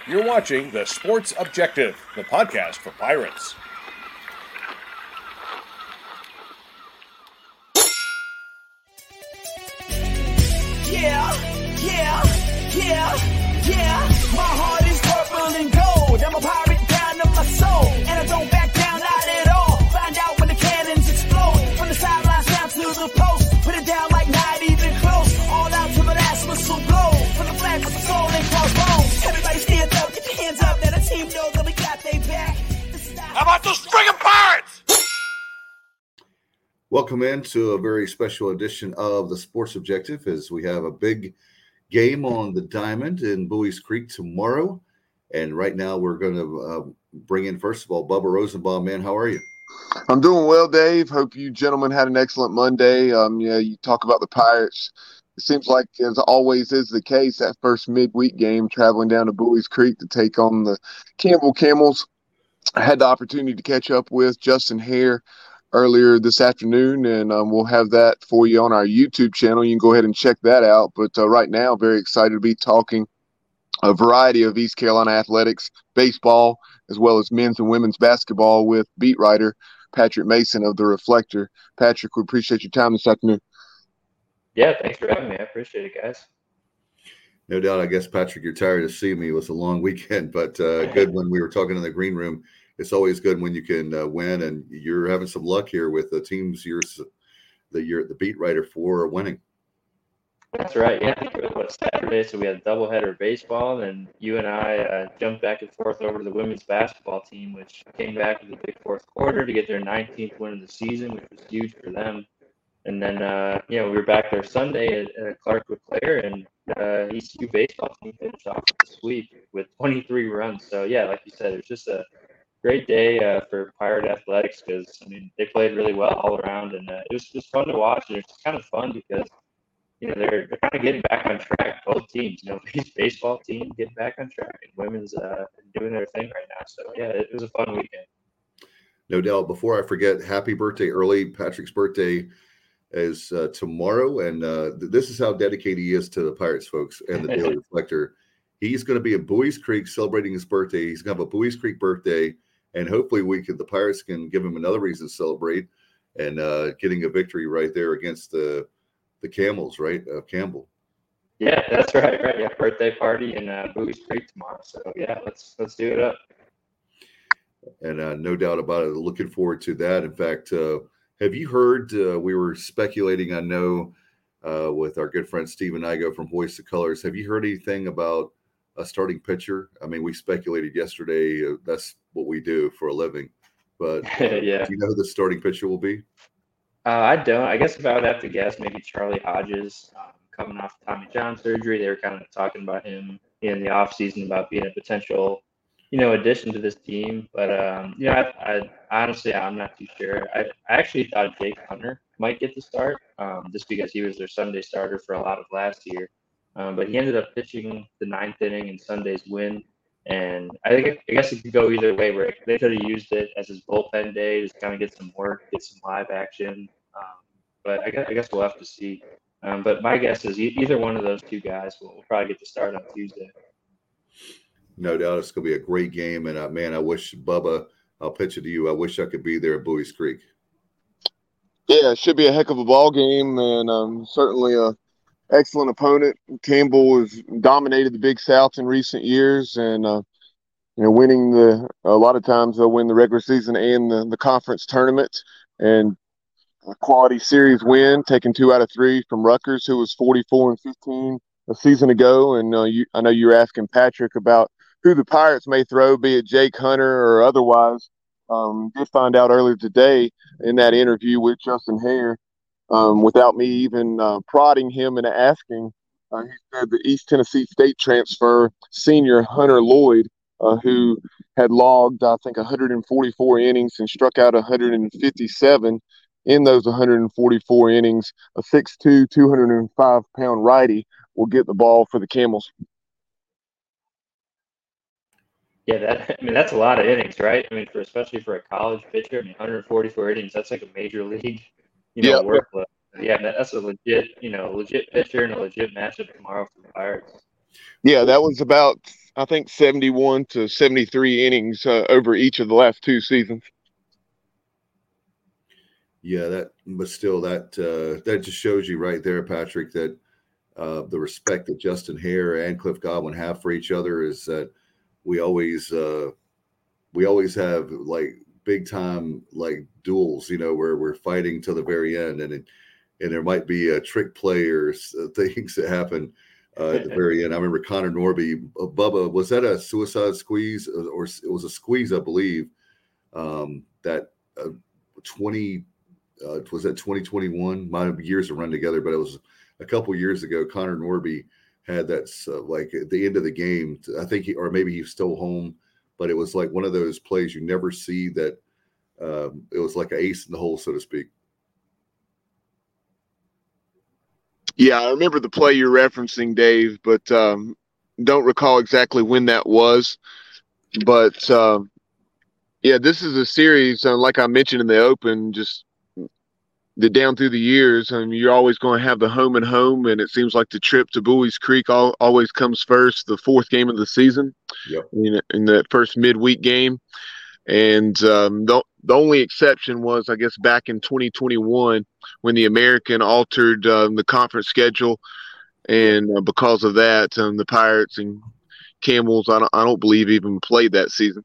You're watching The Sports Objective, the podcast for Pirates. Yeah. My heart is purple and gold. I'm a pirate down to my soul. And I don't back down, not at all. Find out when the cannons explode. From the sidelines down to the post. Put it down like not even close. All out to the last whistle blow. From the flag with the soul and crossbones. Everybody stand up, get your hands up. Let the team know that we got their back. How about those friggin' Pirates? Welcome into a very special edition of the Sports Objective as we have a big game on the Diamond in Buies Creek tomorrow. And right now we're going to bring in, first of all, Bubba Rosenbaum. Man, how are you? I'm doing well, Dave. Hope you gentlemen had an excellent Monday. You talk about the Pirates. It seems like, as always is the case, that first midweek game traveling down to Buies Creek to take on the Campbell Camels. I had the opportunity to catch up with Justin Hare earlier this afternoon, and we'll have that for you on our YouTube channel. You can go ahead and check that out. But right now, very excited to be talking a variety of East Carolina athletics, baseball, as well as men's and women's basketball with beat writer Patrick Mason of The Reflector. Patrick, we appreciate your time this afternoon. Yeah, thanks for having me. I appreciate it, guys. No doubt. I guess, Patrick, you're tired of seeing me. It was a long weekend, but good when we were talking in the green room. It's always good when you can win, and you're having some luck here with the teams you're the beat writer for are winning. That's right. Yeah, I think it was Saturday, so we had a doubleheader of baseball, and you and I jumped back and forth over to the women's basketball team, which came back in the big fourth quarter to get their 19th win of the season, which was huge for them. And then, we were back there Sunday at Clark LeClaire, and ECU baseball team finished off the sweep with 23 runs. So, yeah, like you said, it was just a great day for Pirate Athletics because, they played really well all around, and it was just fun to watch. And it's kind of fun because, they're kind of getting back on track, both teams. Baseball team getting back on track, and women's doing their thing right now. So, yeah, it was a fun weekend. No doubt. Before I forget, happy birthday early. Patrick's birthday is tomorrow, and this is how dedicated he is to the Pirates, folks, and the Daily Reflector. He's going to be in Buies Creek celebrating his birthday. He's going to have a Buies Creek birthday. And hopefully the Pirates can give him another reason to celebrate and getting a victory right there against the Camels, right? Campbell. Yeah, that's right. Yeah, birthday party in Buies Creek tomorrow. So yeah, let's do it up. And no doubt about it. Looking forward to that. In fact, have you heard? We were speculating. I know with our good friend Stephen Igo from Hoist the Colors. Have you heard anything about a starting pitcher? We speculated yesterday. That's what we do for a living. But yeah. Do you know who the starting pitcher will be? I don't. I guess if I would have to guess, maybe Charlie Hodges, coming off Tommy John surgery. They were kind of talking about him in the offseason about being a potential, addition to this team. But, I honestly, I'm not too sure. I actually thought Jake Hunter might get the start just because he was their Sunday starter for a lot of last year. But he ended up pitching the 9th inning in Sunday's win. And I guess it could go either way, where they could have used it as his bullpen day, just kind of get some work, get some live action. But I guess we'll have to see. But my guess is either one of those two guys will probably get the start on Tuesday. No doubt it's going to be a great game. And, I wish, Bubba, I'll pitch it to you. I wish I could be there at Buies Creek. Yeah, it should be a heck of a ball game, and certainly a excellent opponent. Campbell has dominated the Big South in recent years, and winning a lot of times they'll win the regular season and the conference tournament. And a quality series win, taking 2 out of 3 from Rutgers, who was 44-15 a season ago. And I know you were asking Patrick about who the Pirates may throw, be it Jake Hunter or otherwise. Did find out earlier today in that interview with Justin Hare, without me even prodding him and asking, he said the East Tennessee State transfer senior Hunter Lloyd, who had logged, I think, 144 innings and struck out 157 in those 144 innings, a 6'2", 205-pound righty will get the ball for the Camels. Yeah, that's a lot of innings, right? Especially for a college pitcher, 144 innings, that's like a major league, workload. Yeah, that's a legit pitcher and a legit matchup tomorrow for the Pirates. Yeah, that was about I think 71 to 73 innings over each of the last two seasons. Yeah, but still, that just shows you right there, Patrick, that the respect that Justin Hare and Cliff Godwin have for each other is that we always have like big time like duels, where we're fighting till the very end, and there might be a trick play or things that happen at the very end. I remember Connor Norby, Bubba, was that a suicide squeeze or it was a squeeze, I believe, that 2021? My years have run together, but it was a couple years ago. Connor Norby had that like at the end of the game. I think or maybe he was still home, but it was like one of those plays you never see that it was like an ace in the hole, so to speak. Yeah, I remember the play you're referencing, Dave, but don't recall exactly when that was. But yeah, this is a series, like I mentioned in the open, just down through the years, you're always going to have the home and home, and it seems like the trip to Bowie's Creek always comes first, the fourth game of the season. Yep. In that first midweek game. And the only exception was, I guess, back in 2021 when the American altered the conference schedule, and because of that, the Pirates and Camels, I don't believe even played that season.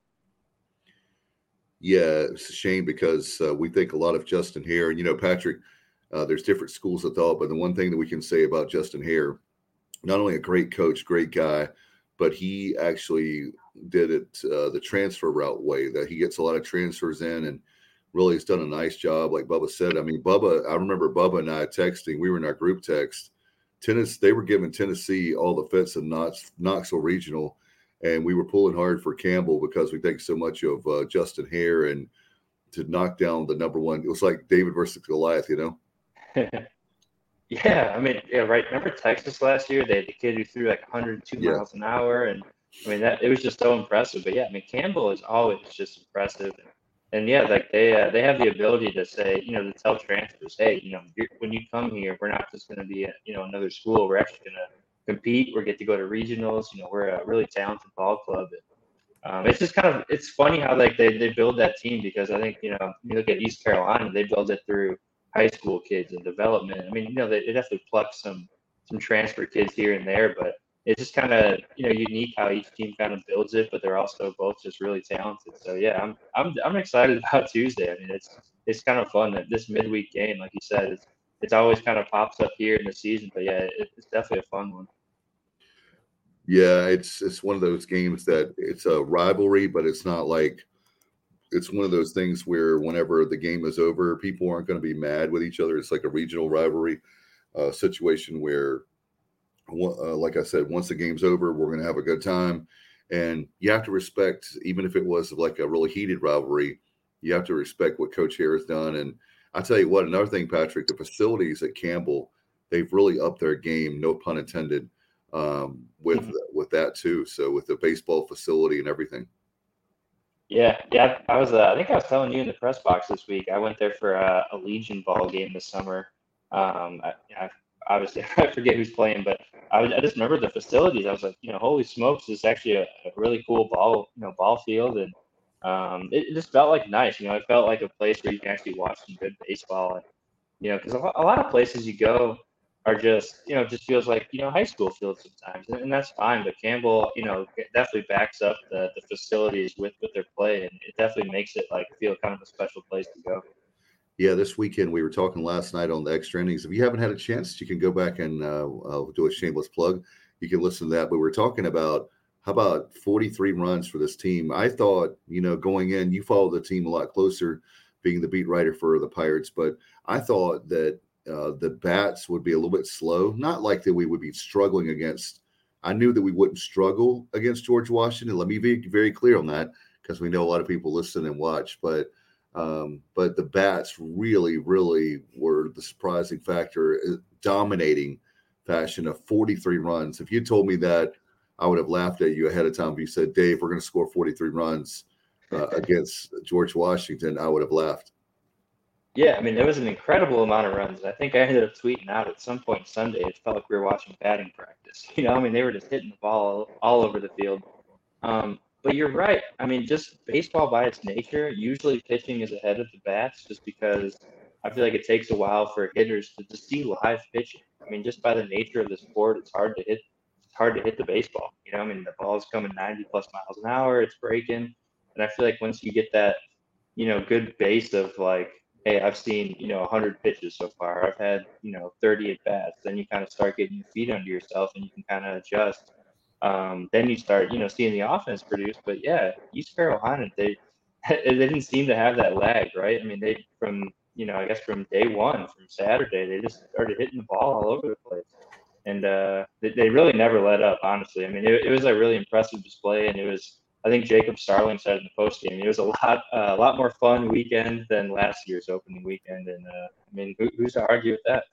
Yeah, it's a shame because we think a lot of Justin Hare. And, Patrick, there's different schools of thought, but the one thing that we can say about Justin Hare, not only a great coach, great guy, but he actually did it the transfer route way, that he gets a lot of transfers in and really has done a nice job. Like Bubba said, I remember Bubba and I texting, we were in our group text, they were giving Tennessee all the fits in Knoxville Regional, and we were pulling hard for Campbell because we think so much of Justin Hare and to knock down the number one. It was like David versus Goliath, Yeah, right. Remember Texas last year? They had the kid who threw like 102 miles an hour, and it was just so impressive. But yeah, Campbell is always just impressive, and yeah, like they have the ability to say, to tell transfers, hey, when you come here, we're not just going to be another school. We're actually going to compete. We get to go to regionals. We're a really talented ball club. And, it's just it's funny how like they build that team, because I think you look at East Carolina, they build it through high school kids and development. They definitely pluck some transfer kids here and there, but it's just kind of unique how each team kind of builds it, but they're also both just really talented. So yeah, I'm excited about Tuesday. It's kind of fun that this midweek game, like you said, it's always kind of pops up here in the season, but yeah, it's definitely a fun one. Yeah, it's one of those games that it's a rivalry, but it's not like. It's one of those things where whenever the game is over, people aren't going to be mad with each other. It's like a regional rivalry situation where, like I said, once the game's over, we're going to have a good time. And you have to respect, even if it was like a really heated rivalry, you have to respect what Coach Hare has done. And I tell you what, another thing, Patrick, the facilities at Campbell, they've really upped their game, no pun intended, with that too. So with the baseball facility and everything. Yeah. I was. I think I was telling you in the press box this week. I went there for a Legion ball game this summer. Obviously, I forget who's playing, but I just remember the facilities. I was like, holy smokes, this is actually a really cool ball field, and it just felt like nice. It felt like a place where you can actually watch some good baseball, and because a lot of places you go are just just feels like high school fields sometimes, and that's fine. But Campbell, definitely backs up the facilities with their play, and it definitely makes it feel kind of a special place to go. Yeah, this weekend we were talking last night on the extra innings. If you haven't had a chance, you can go back and do a shameless plug. You can listen to that. But we're talking about how about 43 runs for this team. I thought going in, you follow the team a lot closer, being the beat writer for the Pirates, but I thought that. The bats would be a little bit slow, not like that we would be struggling against. I knew that we wouldn't struggle against George Washington. Let me be very clear on that, because we know a lot of people listen and watch. But the bats really, really were the surprising factor, dominating fashion of 43 runs. If you told me that, I would have laughed at you ahead of time. If you said, Dave, we're going to score 43 runs against George Washington, I would have laughed. Yeah, there was an incredible amount of runs. I think I ended up tweeting out at some point Sunday, it felt like we were watching batting practice. They were just hitting the ball all over the field. But you're right. I mean, just baseball by its nature, usually pitching is ahead of the bats just because I feel like it takes a while for hitters to see live pitching. I mean, just by the nature of the sport, it's hard to hit. It's hard to hit the baseball. I mean, the ball's coming 90 plus miles an hour. It's breaking, and I feel like once you get that, good base of like, hey, I've seen 100 pitches so far. I've had 30 at bats. Then you kind of start getting your feet under yourself, and you can kind of adjust. Then you start, seeing the offense produce. But yeah, East Carolina, they didn't seem to have that lag, right? I mean, I guess from day one, from Saturday, they just started hitting the ball all over the place, and they really never let up. Honestly, I mean, it was a really impressive display, and it was. I think Jacob Starling said in the post game, it was a lot more fun weekend than last year's opening weekend, and I mean, who's to argue with that?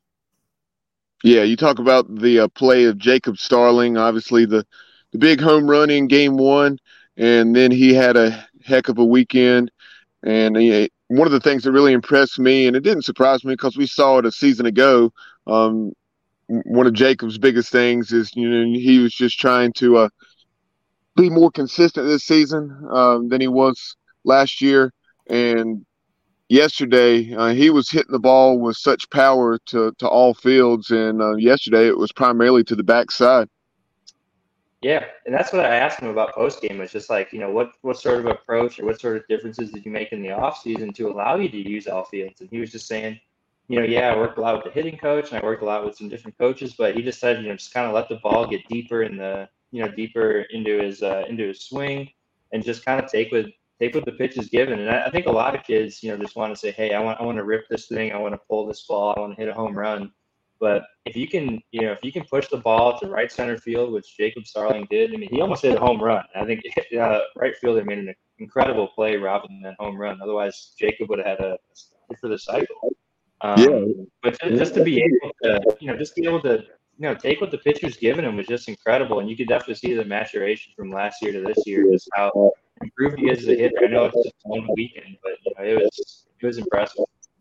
Yeah, you talk about the play of Jacob Starling, obviously the big home run in game one, and then he had a heck of a weekend. And one of the things that really impressed me, and it didn't surprise me because we saw it a season ago, one of Jacob's biggest things is, he was just trying to be more consistent this season than he was last year. And yesterday, he was hitting the ball with such power to all fields, and yesterday it was primarily to the backside. Yeah, and that's what I asked him about post game. Was just like, what sort of approach or what sort of differences did you make in the off season to allow you to use all fields? And he was just saying, I worked a lot with the hitting coach and I worked a lot with some different coaches, but he just said, just kind of let the ball get deeper in the, deeper into his swing, and just kind of take what the pitch is given. And I think a lot of kids, just want to say, hey, I want to rip this thing, I want to pull this ball, I want to hit a home run. But if you can push the ball to right center field, which Jacob Starling did, I mean, he almost hit a home run. I think right fielder made an incredible play robbing that home run. Otherwise, Jacob would have had a hit for the cycle. But just to be able to, take what the pitcher's given him was just incredible. And you could definitely see the maturation from last year to this year, just how improved he is as a hitter. I know it's just one weekend, but it was impressive.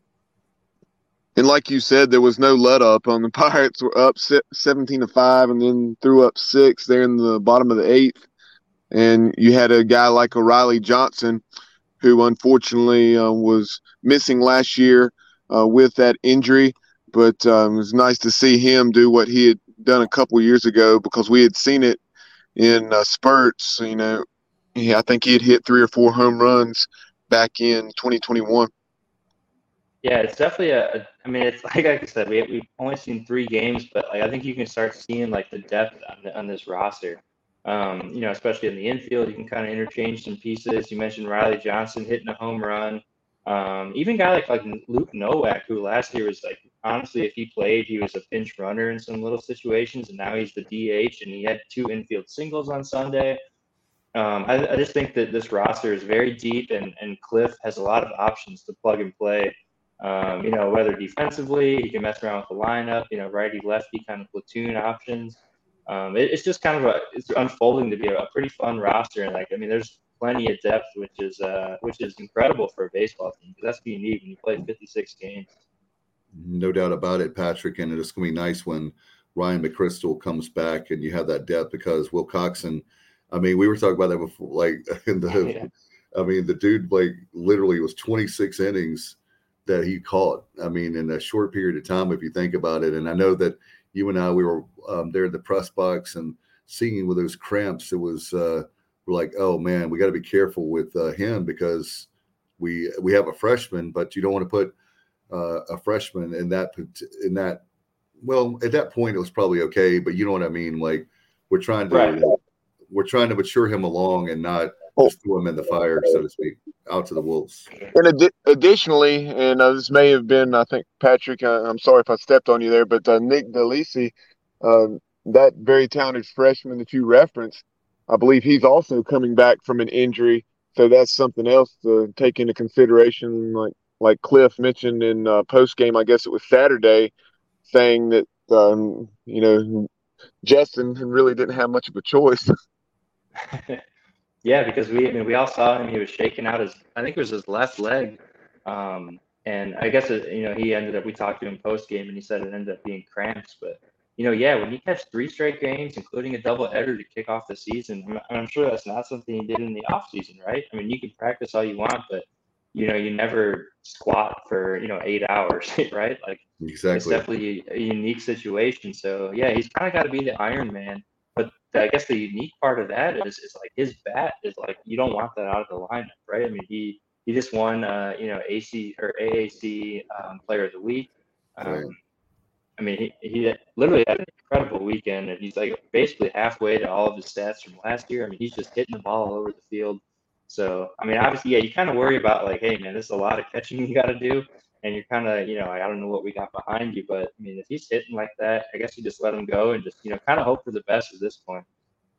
And like you said, there was no let up. The Pirates were up 17-5, and then threw up 6 there in the bottom of the 8th. And you had a guy like O'Reilly Johnson, who unfortunately was missing last year with that injury. But it was nice to see him do what he had done a couple years ago, because we had seen it in spurts. I think he had hit 3 or 4 home runs back in 2021. Yeah, it's definitely it's like I said, we've only seen 3 games, but I think you can start seeing like the depth on this roster. Especially in the infield, you can kind of interchange some pieces. You mentioned Riley Johnson hitting a home run. Even a guy like Luke Nowak, who last year was like, honestly, if he played, he was a pinch runner in some little situations, and now he's the DH, and he had 2 infield singles on Sunday. I just think that this roster is very deep, and Cliff has a lot of options to plug and play. Whether defensively, he can mess around with the lineup, righty, lefty kind of platoon options. It's just kind of it's unfolding to be a pretty fun roster. And there's plenty of depth, which is incredible for a baseball team, because that's what you need when you play 56 games. No doubt about it, Patrick. And it's going to be nice when Ryan McChrystal comes back and you have that depth, because Wilcoxon, we were talking about that before, the dude, literally was 26 innings that he caught, in a short period of time, if you think about it. And I know that you and I, we were there in the press box and seeing with those cramps, it was, we're like, oh man, we got to be careful with him, because we have a freshman, but you don't want to put a freshman in that, well, at that point it was probably okay, but you know what I mean? Like we're trying to mature him along and not just throw him in the fire, so to speak, out to the wolves. And additionally, and this may have been, I think, Patrick, I'm sorry if I stepped on you there, but Nick DeLisi, that very talented freshman that you referenced, I believe he's also coming back from an injury. So that's something else to take into consideration, like Cliff mentioned in post-game, I guess it was Saturday, saying that, Justin really didn't have much of a choice. Yeah, because we all saw him. He was shaking out I think it was his left leg. And I guess, he ended up, we talked to him post game and he said it ended up being cramps, but when you catch 3 straight games, including a doubleheader to kick off the season, I'm sure that's not something you did in the off season, right? I mean, you can practice all you want, but you never squat for 8 hours, right? Like it's Exactly. definitely a unique situation. So yeah, he's kind of got to be the Iron Man. But I guess the unique part of that is like his bat is like you don't want that out of the lineup, right? I mean, he just won AC or AAC Player of the Week. Right. I mean, he literally had an incredible weekend, and he's like basically halfway to all of his stats from last year. I mean, he's just hitting the ball all over the field. So, I mean, obviously, yeah, you kind of worry about like, hey, man, there's a lot of catching you got to do, and you're kind of, I don't know what we got behind you, but I mean, if he's hitting like that, I guess you just let him go and just, kind of hope for the best at this point.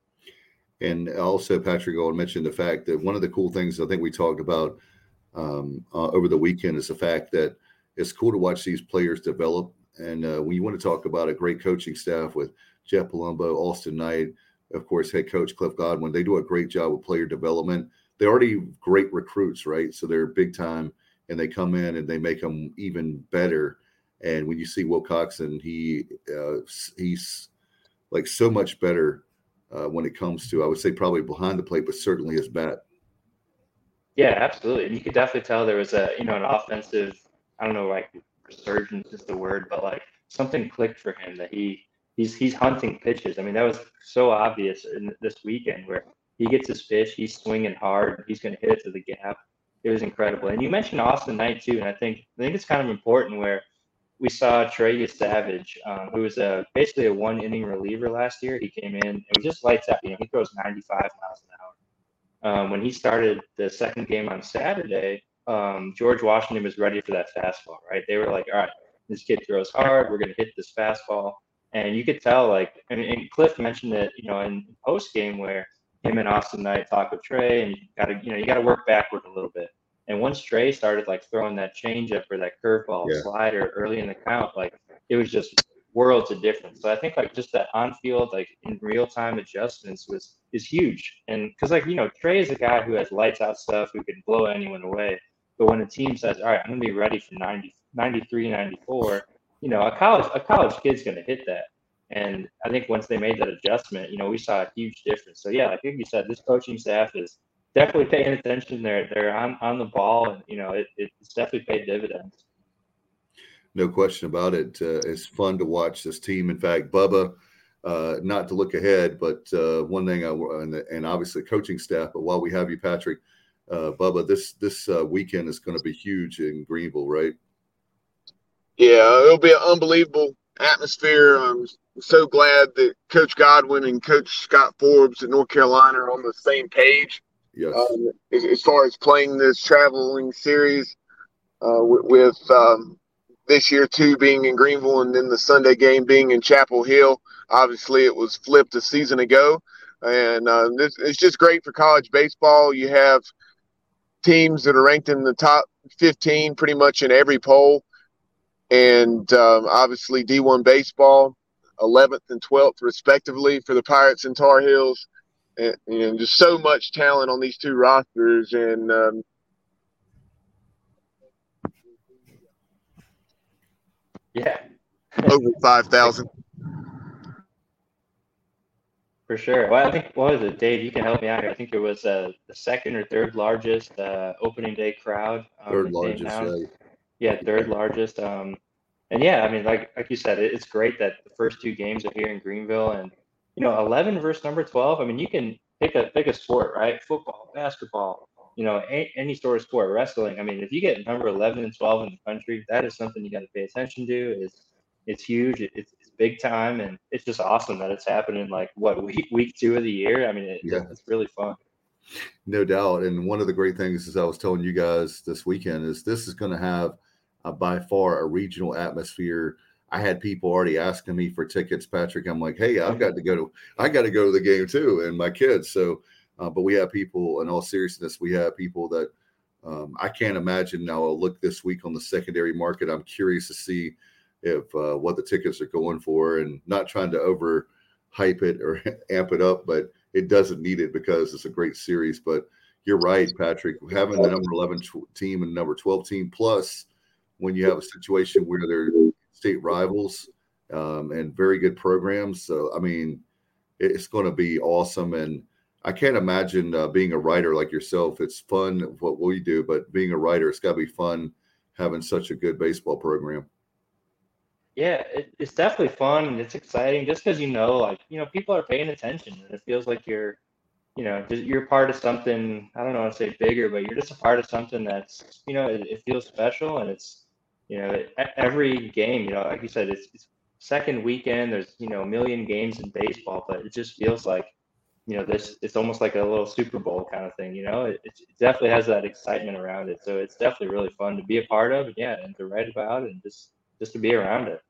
And also, Patrick, I want to mention the fact that one of the cool things I think we talked about over the weekend is the fact that it's cool to watch these players develop. And when you want to talk about a great coaching staff with Jeff Palumbo, Austin Knight, of course, head coach Cliff Godwin, they do a great job with player development. They're already great recruits, right? So they're big time, and they come in and they make them even better. And when you see Will Coxon, he's like so much better when it comes to, I would say, probably behind the plate, but certainly his bat. Yeah, absolutely. And you could definitely tell there was an offensive, I don't know, like resurgence is the word, but like something clicked for him that he's hunting pitches. I mean, that was so obvious in this weekend where he gets his pitch, he's swinging hard, he's going to hit it to the gap. It was incredible. And you mentioned Austin Knight too, and I think it's kind of important where we saw Trey Savage, who was basically a 1-inning reliever last year. He came in and he just lights out. He throws 95 miles an hour. When he started the second game on Saturday, George Washington was ready for that fastball, right? They were like, all right, this kid throws hard. We're going to hit this fastball. And you could tell, like, and Cliff mentioned it, in post game where him and Austin Knight talk with Trey, and you got to work backward a little bit. And once Trey started like throwing that changeup or that curveball slider early in the count, like it was just worlds of difference. So I think like just that on field, like in real time adjustments is huge. And because like, Trey is a guy who has lights out stuff, who can blow anyone away. But when a team says, all right, I'm going to be ready for 90, 93, 94, a college kid's going to hit that. And I think once they made that adjustment, we saw a huge difference. So, yeah, I think you said this coaching staff is definitely paying attention. They're on the ball, and, it's definitely paid dividends. No question about it. It's fun to watch this team. In fact, Bubba, not to look ahead, but one thing, and obviously coaching staff, but while we have you, Patrick, Bubba, this weekend is going to be huge in Greenville, right? Yeah, it'll be an unbelievable atmosphere. I'm so glad that Coach Godwin and Coach Scott Forbes at North Carolina are on the same page. Yes. As far as playing this traveling series with this year, too, being in Greenville and then the Sunday game being in Chapel Hill. Obviously, it was flipped a season ago. And it's just great for college baseball. You have teams that are ranked in the top 15 pretty much in every poll. And obviously D1 baseball, 11th and 12th respectively for the Pirates and Tar Heels. And just so much talent on these two rosters. And over 5,000. For sure. Well, I think, what was it, Dave? You can help me out here. I think it was the second or third largest opening day crowd. Third largest. Yeah, third largest. And yeah, I mean, like you said, it's great that the first two games are here in Greenville, and 11 versus number 12. I mean, you can pick a sport, right? Football, basketball, any sort of sport, wrestling. I mean, if you get number 11 and 12 in the country, that is something you got to pay attention to. It's huge. It's big time, and it's just awesome that it's happening like week 2 of the year. I mean, it's really fun. No doubt. And one of the great things, as I was telling you guys this weekend, is this is going to have by far a regional atmosphere. I had people already asking me for tickets, Patrick. I'm like, hey, I got to go to the game too, and my kids. So, but we have people, in all seriousness, we have people that I can't imagine. Now I'll look this week on the secondary market. I'm curious to see if what the tickets are going for, and not trying to over hype it or amp it up, but it doesn't need it because it's a great series. But you're right, Patrick, having the number 11 team and number 12 team, plus when you have a situation where they're state rivals, and very good programs. So, I mean, it's going to be awesome. And I can't imagine being a writer like yourself. It's fun what we do, but being a writer, it's got to be fun having such a good baseball program. Yeah, it's definitely fun and it's exciting just because people are paying attention and it feels like you're part of something. I don't know how to say bigger, but you're just a part of something that's it feels special and it's every game like you said it's second weekend. There's a million games in baseball, but it just feels like it's almost like a little Super Bowl kind of thing. It definitely has that excitement around it. So it's definitely really fun to be a part of, and to write about it and just to be around it.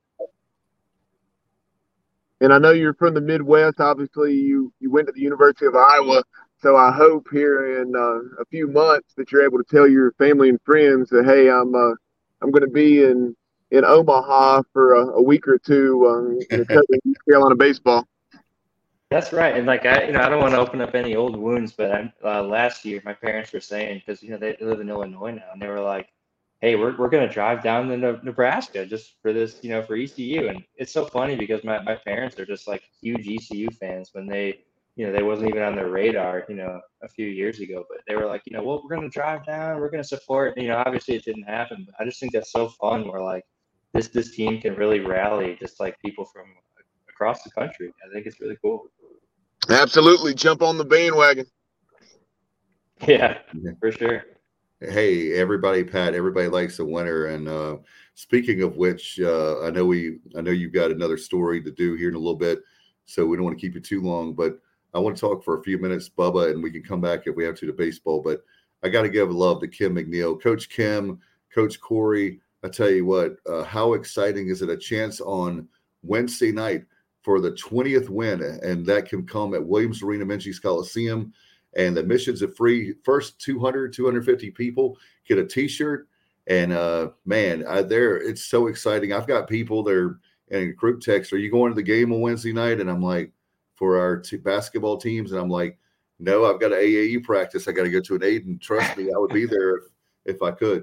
And I know you're from the Midwest. Obviously, you went to the University of Iowa. So I hope here in a few months that you're able to tell your family and friends that, hey, I'm going to be in Omaha for a week or two covering East Carolina baseball. That's right. And I don't want to open up any old wounds, but last year my parents were saying, because they live in Illinois now, and they were like, hey, we're going to drive down to Nebraska just for this, for ECU. And it's so funny because my parents are just like huge ECU fans when they wasn't even on their radar, a few years ago. But they were like, well, we're going to drive down, we're going to support. Obviously it didn't happen, but I just think that's so fun where like this team can really rally just like people from across the country. I think it's really cool. Absolutely. Jump on the bandwagon. Yeah, for sure. Hey, everybody, Pat, everybody likes a winner. And speaking of which, I know you've got another story to do here in a little bit, so we don't want to keep you too long, but I want to talk for a few minutes, Bubba, and we can come back if we have to baseball. But I got to give love to Kim McNeil, Coach Kim, Coach Corey. I tell you what, how exciting is it? A chance on Wednesday night for the 20th win, and that can come at Williams Arena, Menchie's Coliseum. And the admissions are free. First 250 people get a T-shirt. And, it's so exciting. I've got people there in group text, are you going to the game on Wednesday night? And I'm like, for our basketball teams. And I'm like, no, I've got an AAU practice. I got to go to an Aiden. Trust me, I would be there if I could.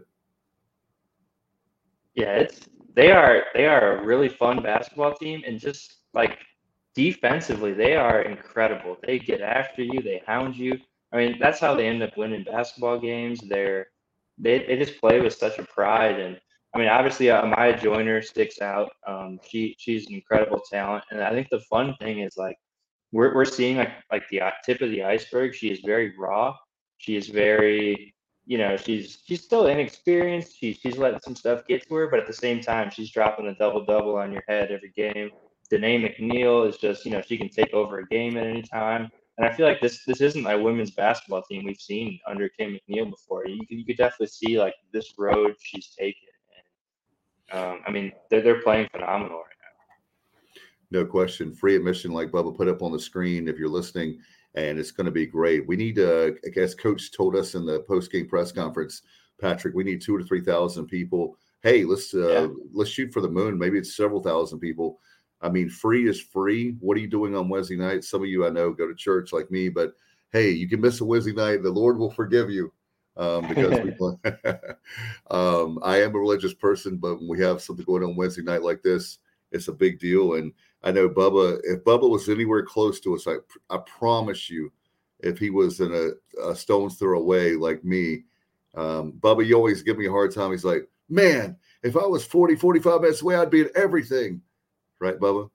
Yeah, they are a really fun basketball team, and just like defensively, they are incredible. They get after you, they hound you. I mean, that's how they end up winning basketball games. They just play with such a pride, and I mean, obviously, Amaya Joyner sticks out. She's an incredible talent, and I think the fun thing is like we're seeing like the tip of the iceberg. She is very raw. She is very she's still inexperienced. She's letting some stuff get to her, but at the same time, she's dropping a double on your head every game. Danae McNeil is just, she can take over a game at any time. And I feel like this isn't a women's basketball team we've seen under Kim McNeil before. You could definitely see like this road she's taken. And I mean, they're playing phenomenal right now. No question. Free admission, like Bubba put up on the screen if you're listening, and it's going to be great. We need I guess Coach told us in the post-game press conference, Patrick, we need 2,000 to 3,000 people. Hey, let's shoot for the moon. Maybe it's several thousand people. I mean, free is free. What are you doing on Wednesday night? Some of you I know go to church like me, but hey, you can miss a Wednesday night. The Lord will forgive you because I am a religious person, but when we have something going on Wednesday night like this, it's a big deal. And I know Bubba, if Bubba was anywhere close to us, I promise you, if he was in a stone's throw away like me, Bubba, you always give me a hard time. He's like, man, if I was 40, 45 minutes away, I'd be at everything. Right, Bubba?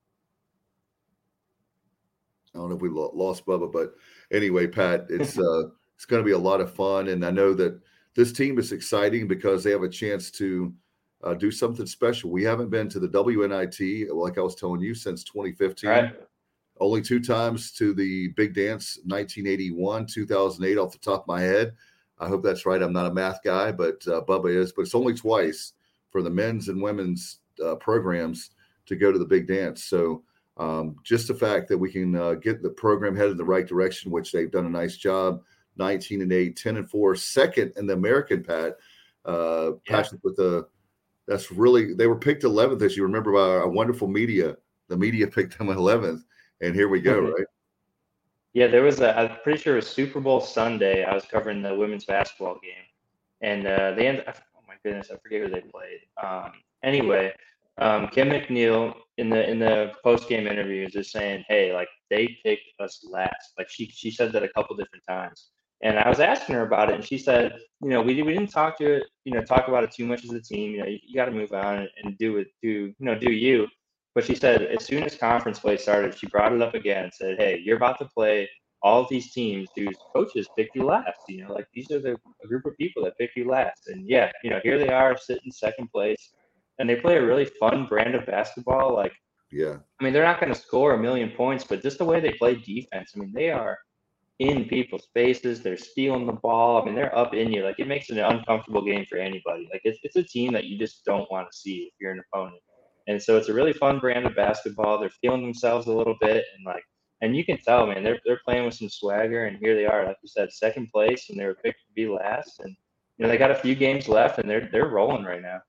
I don't know if we lost Bubba, but anyway, Pat, it's going to be a lot of fun. And I know that this team is exciting because they have a chance to do something special. We haven't been to the WNIT, like I was telling you, since 2015. Right. Only 2 times to the Big Dance, 1981, 2008 off the top of my head. I hope that's right. I'm not a math guy, but Bubba is. But it's only twice for the men's and women's programs to go to the Big Dance. So just the fact that we can get the program headed in the right direction, which they've done a nice job, 19-8, 10-4, second in the American, Pat. Patrick with that's really, they were picked 11th, as you remember, by our wonderful media. The media picked them 11th, and here we go, right? Yeah, there was I'm pretty sure it was Super Bowl Sunday. I was covering the women's basketball game, and they ended. Oh my goodness, I forget who they played. Anyway, Kim McNeil, in the post game interviews is saying, hey, like they picked us last. Like she said that a couple different times. And I was asking her about it, and she said, we didn't talk about it too much as a team. You got to move on and do you. But she said as soon as conference play started, she brought it up again and said, hey, you're about to play all of these teams whose coaches picked you last. Like these are a group of people that picked you last. And yeah, here they are sitting second place, and they play a really fun brand of basketball. Like, yeah, I mean, they're not going to score 1,000,000 points, but just the way they play defense, I mean, they are in people's faces. They're stealing the ball. I mean, they're up in you. Like, it makes it an uncomfortable game for anybody. Like, it's a team that you just don't want to see if you're an opponent. And so it's a really fun brand of basketball. They're feeling themselves a little bit, and you can tell, man, they're playing with some swagger. And here they are, like you said, second place, and they were picked to be last. And they got a few games left, and they're rolling right now.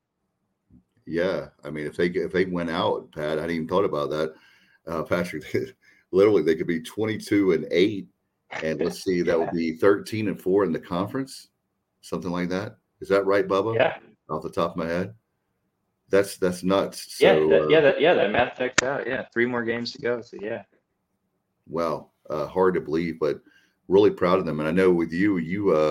Yeah, I mean, if they went out, Pat, I hadn't even thought about that, Patrick. Literally, they could be 22-8. And let's see, that would be 13-4 in the conference, something like that. Is that right, Bubba? Yeah. Off the top of my head, that's nuts. So, that math checks out. Yeah, 3 more games to go. So yeah. Wow, hard to believe, but really proud of them. And I know with you,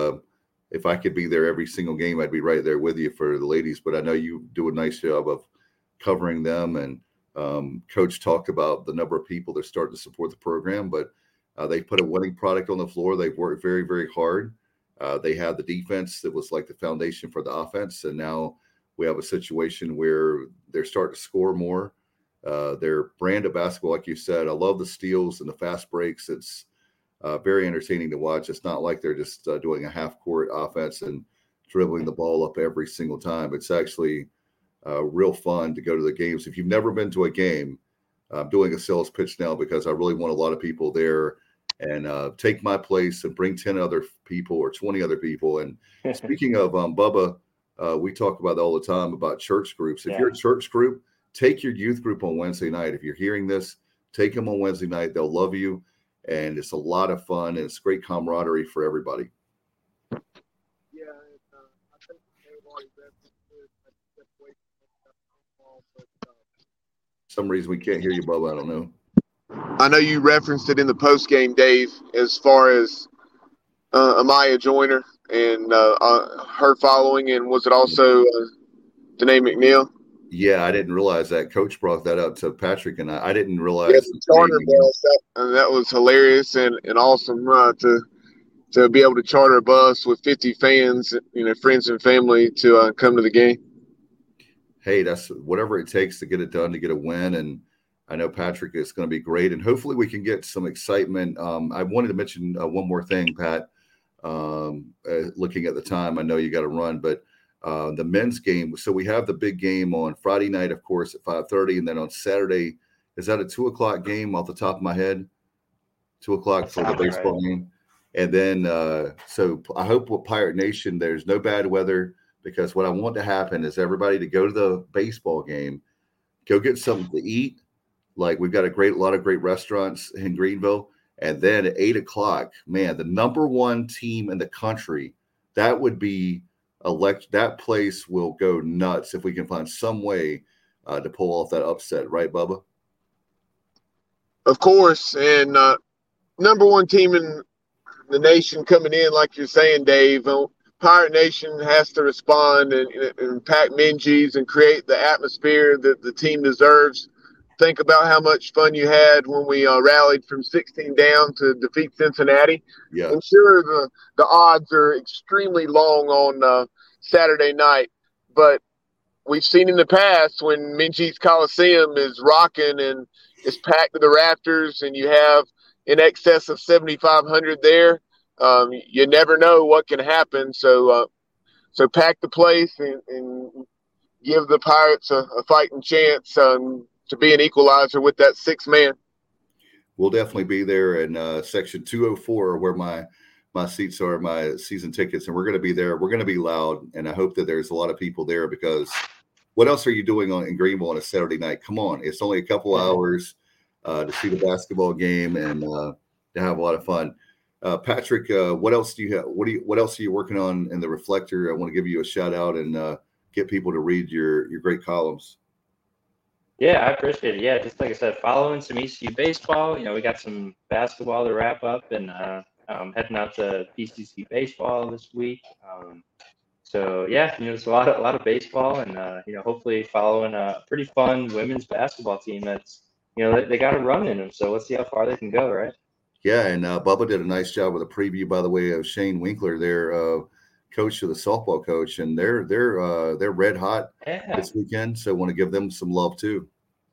if I could be there every single game, I'd be right there with you for the ladies. But I know you do a nice job of covering them. And Coach talked about the number of people that are starting to support the program, but they put a winning product on the floor. They've worked very, very hard. They had the defense that was like the foundation for the offense. And now we have a situation where they're starting to score more. Their brand of basketball, like you said, I love the steals and the fast breaks. It's very entertaining to watch. It's not like they're just doing a half-court offense and dribbling the ball up every single time. It's actually real fun to go to the games. If you've never been to a game, I'm doing a sales pitch now because I really want a lot of people there and take my place and bring 10 other people or 20 other people. And speaking of Bubba, we talk about all the time about church groups. If you're a church group, take your youth group on Wednesday night. If you're hearing this, take them on Wednesday night. They'll love you. And it's a lot of fun, and it's great camaraderie for everybody. Yeah, I think they've already some reason we can't hear you, Bubba. I don't know. I know you referenced it in the post game, Dave, as far as Amaya Joyner and her following, and was it also Danae McNeil? Yeah, I didn't realize that. Coach brought that up to Patrick, and I didn't realize. Yeah, the charter bus, that was hilarious and awesome to be able to charter a bus with 50 fans, friends and family to come to the game. Hey, that's whatever it takes to get it done, to get a win. And I know Patrick is going to be great, and hopefully we can get some excitement. I wanted to mention one more thing, Pat. Looking at the time, I know you got to run, but the men's game. So we have the big game on Friday night, of course, at 5:30, and then on Saturday, is that a 2:00 game off the top of my head? 2:00 for the baseball game. And then, so I hope with Pirate Nation, there's no bad weather, because what I want to happen is everybody to go to the baseball game, go get something to eat. Like, we've got a lot of great restaurants in Greenville. And then at 8:00, man, the number one team in the country, that would be that place will go nuts if we can find some way to pull off that upset. Right, Bubba? Of course. And number one team in the nation coming in, like you're saying, Dave. Pirate Nation has to respond and pack Minji's and create the atmosphere that the team deserves. Think about how much fun you had when we rallied from 16 down to defeat Cincinnati. Yeah. I'm sure the odds are extremely long on Saturday night, but we've seen in the past when Minji's Coliseum is rocking and it's packed to the rafters and you have in excess of 7,500 there, you never know what can happen. So pack the place and give the Pirates a fighting chance to be an equalizer with that 6 man. We'll definitely be there in section 204, where my seats are, my season tickets, and we're going to be there. We're going to be loud, and I hope that there's a lot of people there, because what else are you doing in Greenville on a Saturday night? Come on, it's only a couple hours to see the basketball game and to have a lot of fun. Patrick, what else do you have? What else are you working on in the Reflector? I want to give you a shout out and get people to read your great columns. Yeah, I appreciate it. Yeah, just like I said, following some ECU baseball. We got some basketball to wrap up, and heading out to PCC baseball this week. So yeah, there's a lot of baseball, and hopefully following a pretty fun women's basketball team that's they got a run in them. So let's see how far they can go, right? Yeah, and Bubba did a nice job with a preview, by the way, of Shane Winkler, their coach of the softball coach, and they're red hot Yeah. this weekend. So I want to give them some love too.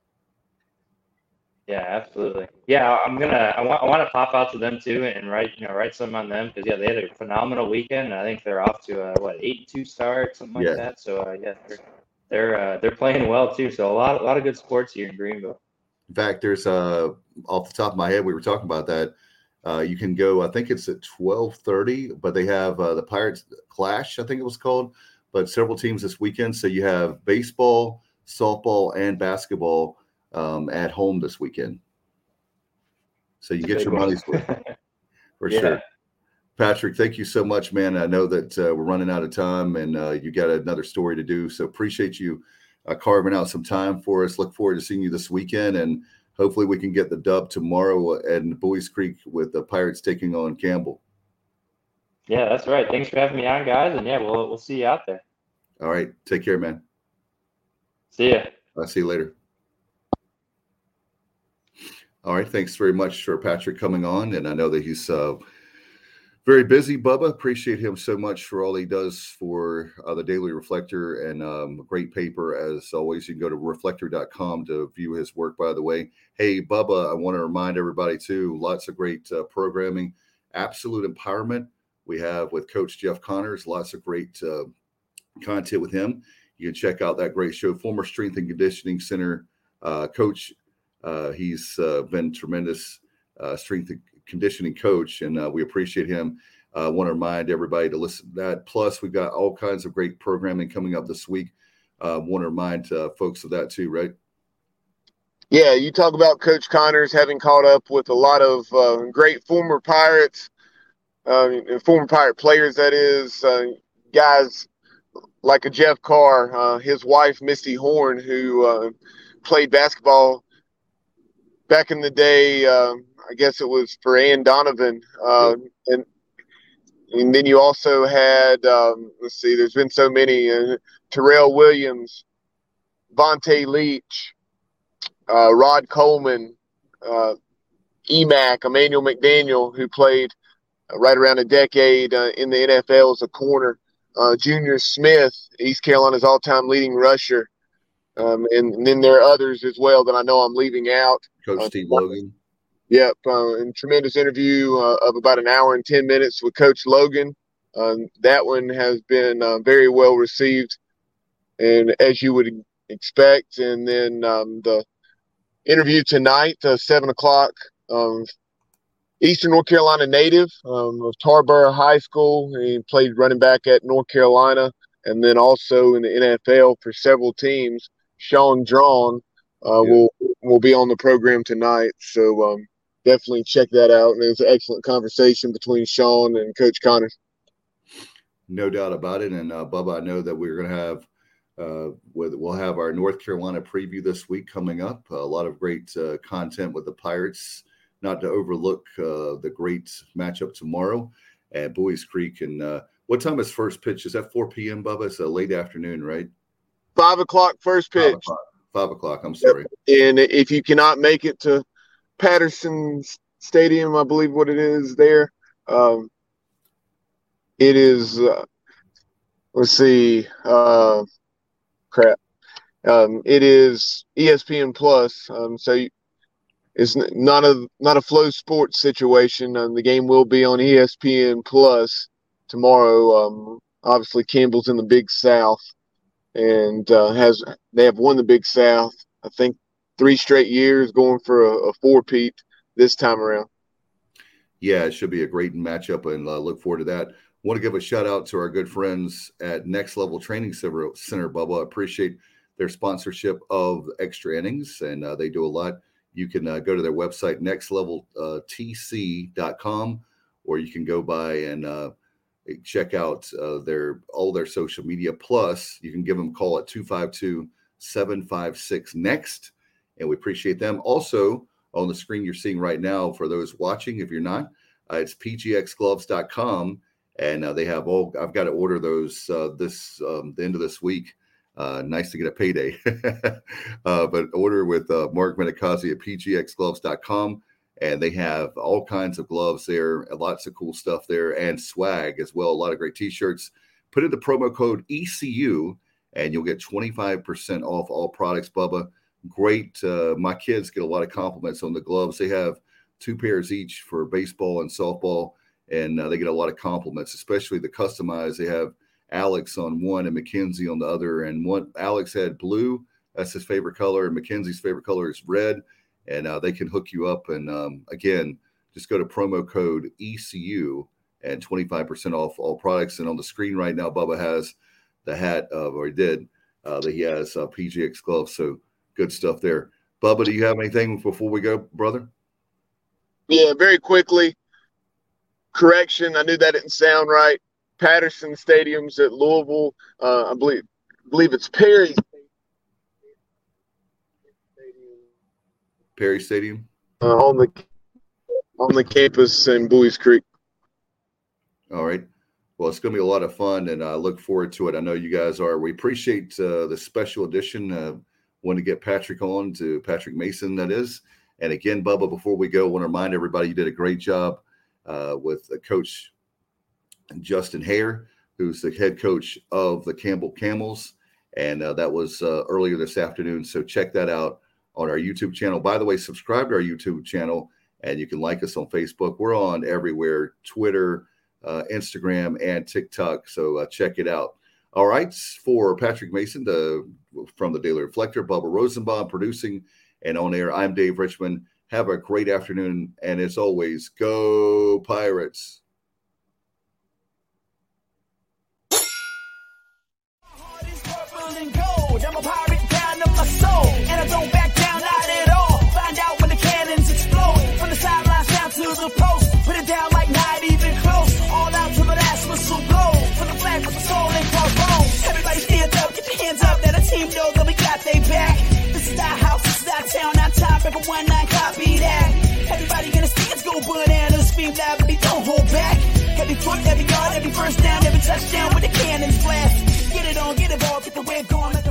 Yeah, absolutely. Yeah, I want to pop out to them too and write something on them because they had a phenomenal weekend. I think they're off to a 8-2 start, something like that. So they're playing well too. So a lot of good sports here in Greenville. In fact, there's off the top of my head, we were talking about that. You can go, I think it's at 12:30, but they have the Pirates Clash, I think it was called, but several teams this weekend. So you have baseball, softball, and basketball at home this weekend. So you get your money's worth for sure. Patrick, thank you so much, man. I know that we're running out of time and you got another story to do. So appreciate you carving out some time for us. Look forward to seeing you this weekend, and hopefully we can get the dub tomorrow at Buies Creek with the Pirates taking on Campbell. Yeah, that's right. Thanks for having me on, guys. And we'll see you out there. All right. Take care, man. See ya. I'll see you later. All right. Thanks very much for Patrick coming on. And I know that he's very busy, Bubba. Appreciate him so much for all he does for the Daily Reflector and a great paper. As always, you can go to reflector.com to view his work, by the way. Hey, Bubba, I want to remind everybody, too, lots of great programming. Absolute Empowerment we have with Coach Jeff Connors. Lots of great content with him. You can check out that great show. Former Strength and Conditioning Center coach. He's been tremendous strength and conditioning coach, and we appreciate him. I want to remind everybody to listen to that. Plus, we've got all kinds of great programming coming up this week. Want to remind folks of that too, right? Yeah, you talk about Coach Connors having caught up with a lot of great former Pirates, former Pirate players, that is, guys like a Jeff Carr, his wife, Misty Horn, who played basketball back in the day. I guess it was for Ann Donovan. And then you also had, let's see, there's been so many, Terrell Williams, Vontae Leach, Rod Coleman, Emac, Emmanuel McDaniel, who played right around a decade in the NFL as a corner. Junior Smith, East Carolina's all-time leading rusher. And then there are others as well that I know I'm leaving out. Coach Steve Logan. Yep, and tremendous interview of about an hour and 10 minutes with Coach Logan. That one has been very well received, and as you would expect. And then the interview tonight, 7 o'clock, Eastern North Carolina native of Tarboro High School. He played running back at North Carolina, and then also in the NFL for several teams. Sean Drawn will be on the program tonight, so definitely check that out. And it was an excellent conversation between Sean and Coach Connors. No doubt about it. And Bubba, I know that we're going to have we'll have our North Carolina preview this week coming up. A lot of great content with the Pirates. Not to overlook the great matchup tomorrow at Buies Creek. And what time is first pitch? Is that 4 p.m., Bubba? It's a late afternoon, right? 5 o'clock first pitch. 5 o'clock. I'm sorry. And if you cannot make it to Patterson Stadium, I believe what it is there, it is. Let's see. It is ESPN Plus. So it's not a Flow Sports situation. The game will be on ESPN Plus tomorrow. Obviously, Campbell's in the Big South, and they have won the Big South, I think, 3 straight years, going for a four-peat this time around. Yeah, it should be a great matchup, and look forward to that. Want to give a shout out to our good friends at Next Level Training Center, Bubba. I appreciate their sponsorship of Extra Innings, and they do a lot. You can go to their website, nextleveltc.com, or you can go by and check out all their social media. Plus, you can give them a call at 252-756-NEXT. and we appreciate them. Also, on the screen you're seeing right now, for those watching, if you're not, it's pgxgloves.com, and they have all. I've got to order those the end of this week. Nice to get a payday, but order with Mark Menikazi at pgxgloves.com, and they have all kinds of gloves there, and lots of cool stuff there, and swag as well. A lot of great T-shirts. Put in the promo code ECU, and you'll get 25% off all products. Bubba, great. My kids get a lot of compliments on the gloves. They have 2 pairs each for baseball and softball, and they get a lot of compliments, especially the customized. They have Alex on one and Mackenzie on the other, and one Alex had blue, that's his favorite color, and Mackenzie's favorite color is red, and they can hook you up. And again, just go to promo code ECU and 25% off all products. And on the screen right now, Bubba has the hat or he did that he has PGX gloves, so good stuff there. Bubba, do you have anything before we go, brother? Yeah, very quickly. Correction, I knew that didn't sound right. Patterson Stadium's at Louisville. I believe it's Perry Stadium. On the campus in Buies Creek. All right. Well, it's going to be a lot of fun, and I look forward to it. I know you guys are. We appreciate the special edition. Want to get Patrick on, to Patrick Mason, that is. And again, Bubba, before we go, I want to remind everybody you did a great job with Coach Justin Hare, who's the head coach of the Campbell Camels. And that was earlier this afternoon. So check that out on our YouTube channel. By the way, subscribe to our YouTube channel, and you can like us on Facebook. We're on everywhere, Twitter, Instagram, and TikTok. So check it out. All right. For Patrick Mason from the Daily Reflector, Bubba Rosenbaum producing and on air, I'm Dave Richmond. Have a great afternoon. And as always, go Pirates. I'm a pirate down to my soul, and I don't back down, not at all. Find out when the cannons explode, from the sidelines down to the post. Put it down like not even close, all out to the last whistle blow. From the flag with the soul and crossbones. Everybody stand up, get your hands up, let the team know that we got they back. This is our house, this is our town, our time, everyone not copy that. Everybody in the stands go bananas, scream loudly, don't hold back. Every foot, every yard, every first down, every touchdown with the cannons blast. Get it on, get it all, get the wave going.